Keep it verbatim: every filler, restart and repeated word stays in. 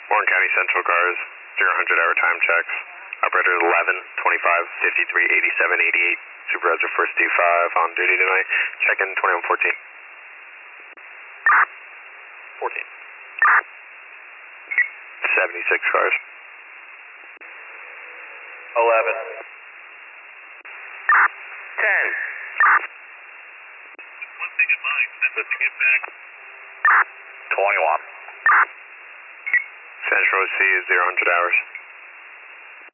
Warren County Central cars, zero one hundred hour time checks. Operator eleven, twenty-five, fifty-three, eighty-seven, eighty-eight. Supervisor first D five on duty tonight. Check in twenty-one fourteen. fourteen. seventy-six cars. eleven. ten. One thing in mind, send us to get back. twenty-one. Central C is zero one hundred hours.